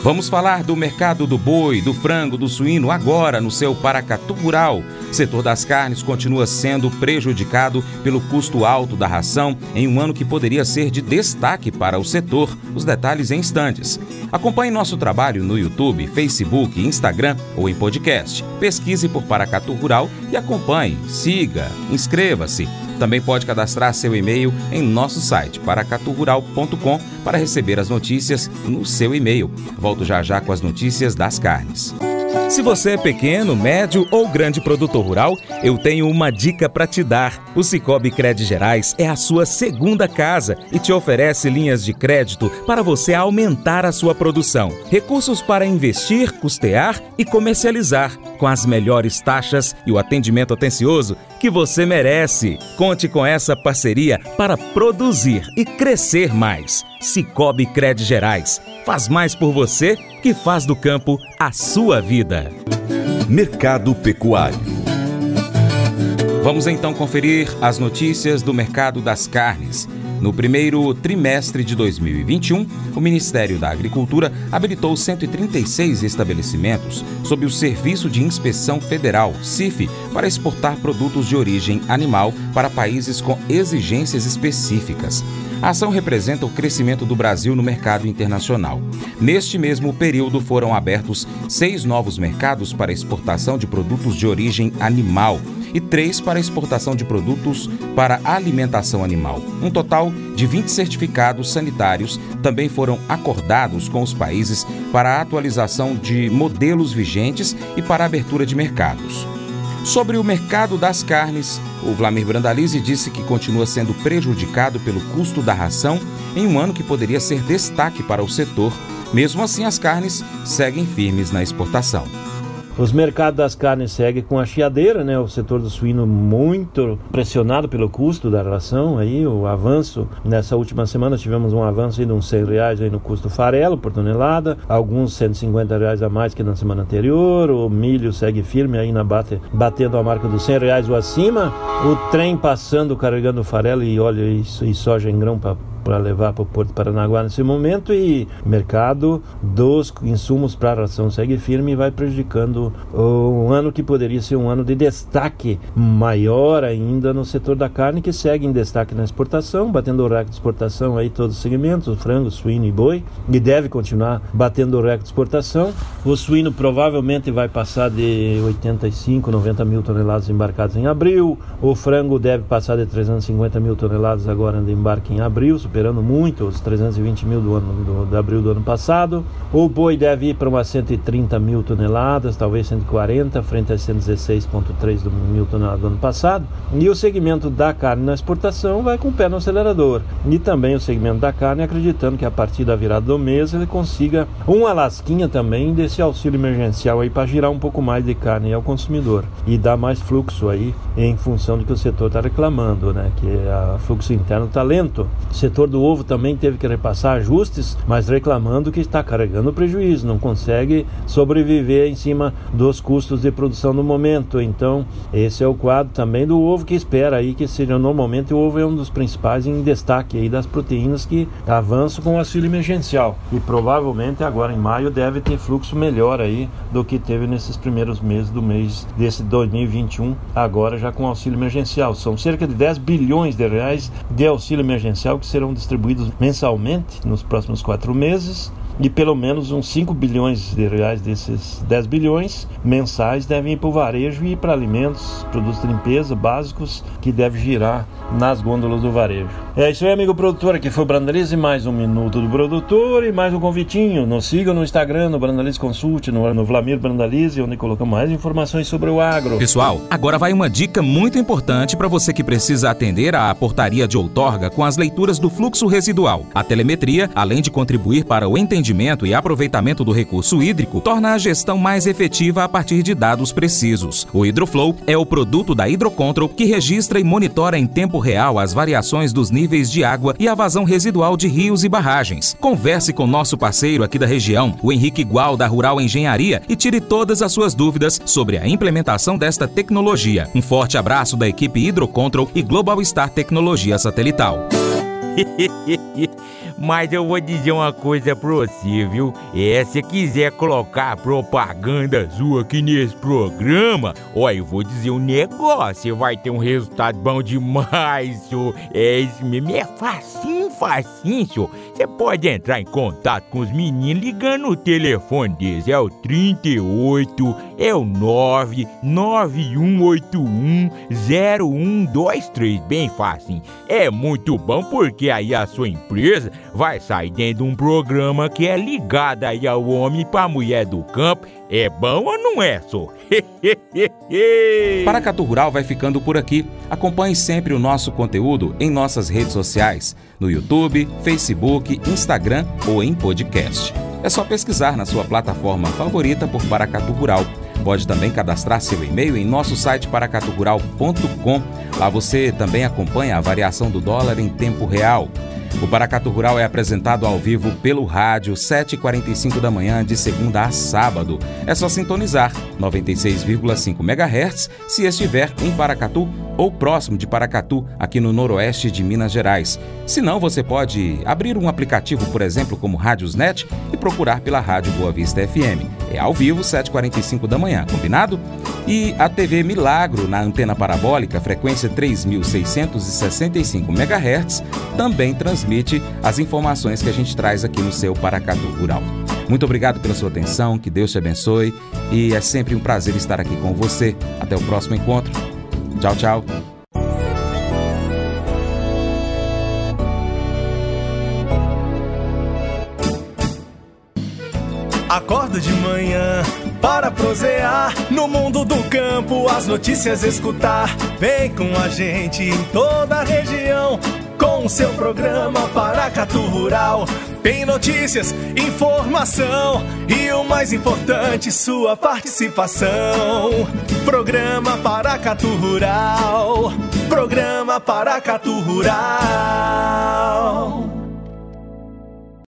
Vamos falar do mercado do boi, do frango, do suíno agora no seu Paracatu Rural. O setor das carnes continua sendo prejudicado pelo custo alto da ração em um ano que poderia ser de destaque para o setor. Os detalhes em instantes. Acompanhe nosso trabalho no YouTube, Facebook, Instagram ou em podcast. Pesquise por Paracatu Rural e acompanhe, siga, inscreva-se. Também pode cadastrar seu e-mail em nosso site, paracaturural.com, para receber as notícias no seu e-mail. Volto já com as notícias das carnes. Se você é pequeno, médio ou grande produtor rural, eu tenho uma dica para te dar. O Sicoob Cred Gerais é a sua segunda casa e te oferece linhas de crédito para você aumentar a sua produção. Recursos para investir, custear e comercializar, com as melhores taxas e o atendimento atencioso que você merece. Conte com essa parceria para produzir e crescer mais. Sicoob Cred Gerais. Faz mais por você que faz do campo a sua vida. Mercado Pecuário. Vamos então conferir as notícias do mercado das carnes. No primeiro trimestre de 2021, o Ministério da Agricultura habilitou 136 estabelecimentos sob o Serviço de Inspeção Federal, CIF, para exportar produtos de origem animal para países com exigências específicas. A ação representa o crescimento do Brasil no mercado internacional. Neste mesmo período, foram abertos 6 novos mercados para exportação de produtos de origem animal e 3 para exportação de produtos para alimentação animal. Um total de 20 certificados sanitários também foram acordados com os países para a atualização de modelos vigentes e para a abertura de mercados. Sobre o mercado das carnes, o Vlamir Brandalize disse que continua sendo prejudicado pelo custo da ração em um ano que poderia ser destaque para o setor. Mesmo assim, as carnes seguem firmes na exportação. Os mercados das carnes seguem com a chiadeira, né? O setor do suíno muito pressionado pelo custo da ração. Aí, o avanço, nessa última semana tivemos um avanço aí de uns R$100 aí no custo farelo por tonelada, alguns R$150 a mais que na semana anterior. O milho segue firme aí batendo a marca dos R$100 ou acima. O trem passando, carregando farelo e óleo e soja em grão para levar para o Porto de Paranaguá nesse momento, e o mercado dos insumos para a ração segue firme e vai prejudicando um ano que poderia ser um ano de destaque maior ainda no setor da carne, que segue em destaque na exportação, batendo o recorde de exportação aí todos os segmentos, frango, suíno e boi, e deve continuar batendo o recorde de exportação. O suíno provavelmente vai passar de 85, 90 mil toneladas embarcadas em abril, o frango deve passar de 350 mil toneladas agora de embarque em abril, superando muito os 320 mil de abril do ano passado. O boi deve ir para umas 130 mil toneladas, talvez 140, frente a 116,3 mil toneladas do ano passado. E o segmento da carne na exportação vai com o pé no acelerador. E também o segmento da carne acreditando que a partir da virada do mês ele consiga uma lasquinha também desse auxílio emergencial aí para girar um pouco mais de carne ao consumidor e dar mais fluxo aí em função do que o setor está reclamando, né? Que o fluxo interno está lento. O setor do ovo também teve que repassar ajustes, mas reclamando que está carregando prejuízo, não consegue sobreviver em cima dos custos de produção no momento. Então, esse é o quadro também do ovo, que espera aí que seja, normalmente o ovo é um dos principais em destaque aí das proteínas que avançam com o auxílio emergencial. E provavelmente agora em maio deve ter fluxo melhor aí do que teve nesses primeiros meses do mês desse 2021, agora já com auxílio emergencial. São cerca de 10 bilhões de reais de auxílio emergencial que serão distribuídos mensalmente nos próximos 4 meses, e pelo menos uns 5 bilhões de reais desses 10 bilhões mensais devem ir para o varejo e para alimentos, produtos de limpeza básicos, que deve girar nas gôndolas do varejo. É isso aí, amigo produtor, aqui foi o Brandalize, mais um Minuto do Produtor e mais um convitinho. Nos sigam no Instagram, no Brandalize Consult, no Vlamir Brandalize, onde colocamos mais informações sobre o agro. Pessoal, agora vai uma dica muito importante para você que precisa atender à portaria de outorga com as leituras do fluxo residual. A telemetria, além de contribuir para o entendimento e aproveitamento do recurso hídrico, torna a gestão mais efetiva a partir de dados precisos. O Hidroflow é o produto da Hidrocontrol que registra e monitora em tempo real as variações dos níveis de água e a vazão residual de rios e barragens. Converse com nosso parceiro aqui da região, o Henrique Gual, da Rural Engenharia, e tire todas as suas dúvidas sobre a implementação desta tecnologia. Um forte abraço da equipe Hidrocontrol e Global Star Tecnologia Satelital. Mas eu vou dizer uma coisa pra você, viu? Se quiser colocar propaganda sua aqui nesse programa, eu vou dizer um negócio, você vai ter um resultado bom demais, senhor. Isso mesmo, é facinho, senhor. Você pode entrar em contato com os meninos ligando o telefone deles, é o 38, é o 991810123, bem fácil. É muito bom porque aí a sua empresa vai sair dentro de um programa que é ligado aí ao homem pra mulher do campo. É bom ou não é, só? Paracatu Rural vai ficando por aqui. Acompanhe sempre o nosso conteúdo em nossas redes sociais, no YouTube, Facebook, Instagram ou em podcast. É só pesquisar na sua plataforma favorita por Paracatu Rural. Pode também cadastrar seu e-mail em nosso site paracaturural.com. Lá você também acompanha a variação do dólar em tempo real. O Paracatu Rural é apresentado ao vivo pelo rádio 7h45 da manhã, de segunda a sábado. É só sintonizar 96,5 MHz se estiver em Paracatu ou próximo de Paracatu, aqui no noroeste de Minas Gerais. Se não, você pode abrir um aplicativo, por exemplo, como Rádiosnet, e procurar pela Rádio Boa Vista FM. É ao vivo, 7h45 da manhã, combinado? E a TV Milagro, na antena parabólica, frequência 3.665 MHz, também transmite as informações que a gente traz aqui no seu Paracatu Rural. Muito obrigado pela sua atenção, que Deus te abençoe e é sempre um prazer estar aqui com você. Até o próximo encontro. Tchau, tchau. Acordo de manhã para prosear no mundo do campo, as notícias escutar. Vem com a gente em toda a região com o seu programa Paracatu Rural. Tem notícias, informação e o mais importante, sua participação. Programa Paracatu Rural. Programa Paracatu Rural.